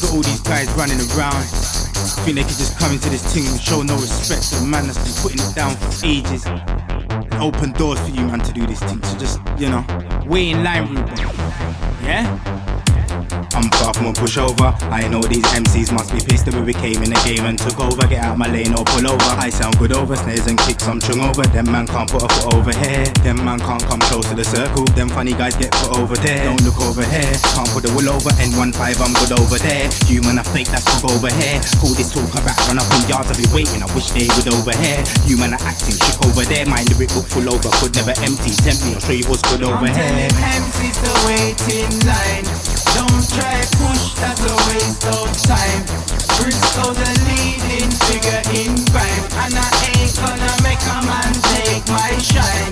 got all these guys running around. Think they could just come into this thing and show no respect to the man that's been putting it down for ages. And open doors for you man to do this thing. So just, you know, wait in line, Ruben. Yeah? I'm far from a pushover. I know these MCs must be pissed that we came in the game and took over. Get out my lane or pull over. I sound good over snares and kicks, I'm chung over. Them man can't put a foot over here. Them man can't come close to the circle. Them funny guys get put over there. Don't look over here. Can't put the wool over N15, I'm good over there. You man are fake, that's took over here. All this talk about run up in yards, I'll be waiting, I wish they would over here. You man are acting shook over there. My lyric book full over, could never empty. Tempt me, I'll show you what's good over here. I'm telling MCs to wait in line. Don't try push, that's a waste of time. Frisco's a leading figure in grime, and I ain't gonna make a man take my shine.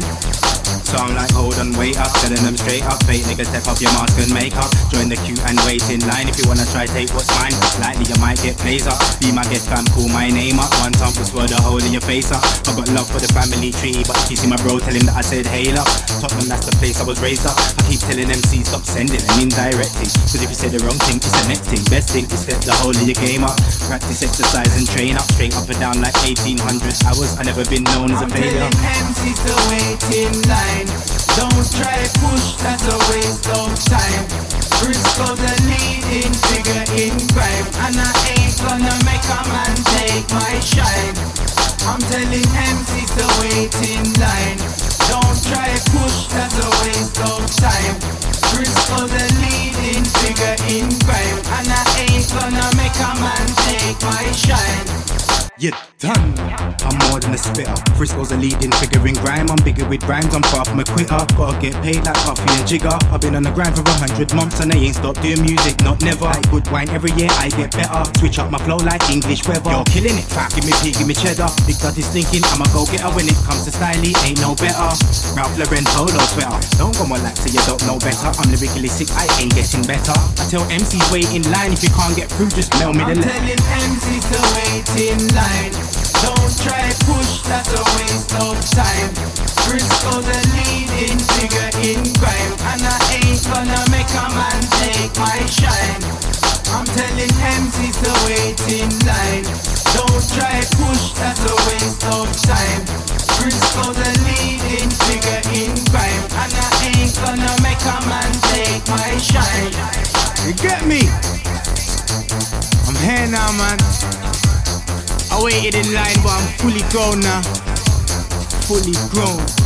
So I'm like, hold on, wait up, telling them straight up. Fake niggas, step up your mask and makeup. Join the queue and wait in line. If you wanna try take what's mine, slightly you might get plays up. Be my guest fam, call my name up. One time for swear the hole in your face up. I got love for the family tree, but if you see my bro, tell him that I said hail up. Tottenham, that's the place I was raised up. I keep telling MC stop sending and indirecting, cause if you say the wrong thing, it's the next thing. Best thing is step the whole of your game up. Practice, exercise and train up. Straight up and down like 1800 hours. I never been known as a failure. I'm telling MCs to wait in line. Don't try push, that's a waste of time. Frisco's a leading figure in crime, and I ain't gonna make a man take my shine. I'm telling MCs to wait in line. Don't try push, that's a waste of time. Frisco's a leading figure in crime, and I ain't gonna make a man take my shine. You're done. I'm more than a spitter. Frisco's a leading figure in grime. I'm bigger with rhymes, I'm far from a quitter. Gotta get paid like Puffy and Jigger. I've been on the grind for 100 months and I ain't stopped doing music, not never. Like good wine every year, I get better. Switch up my flow like English weather. You're killing it, fat, give me pig, give me cheddar. Big Dot is thinking I'm a go-getter. When it comes to style, ain't no better. Ralph Lauren polo sweater. Don't go on like so you don't know better. I'm lyrically sick, I ain't getting better. I tell MCs wait in line. If you can't get through, just mail me the letter. I'm telling MCs to wait in line. Don't try push, that's a waste of time. Frisco's a leading figure in crime, and I ain't gonna make a man take my shine. I'm telling MCs to wait in line. Don't try push, that's a waste of time. Frisco's a leading figure in crime, and I ain't gonna make a man take my shine. You get me? I'm here now, man. I waited in line, but I'm fully grown now. Fully grown.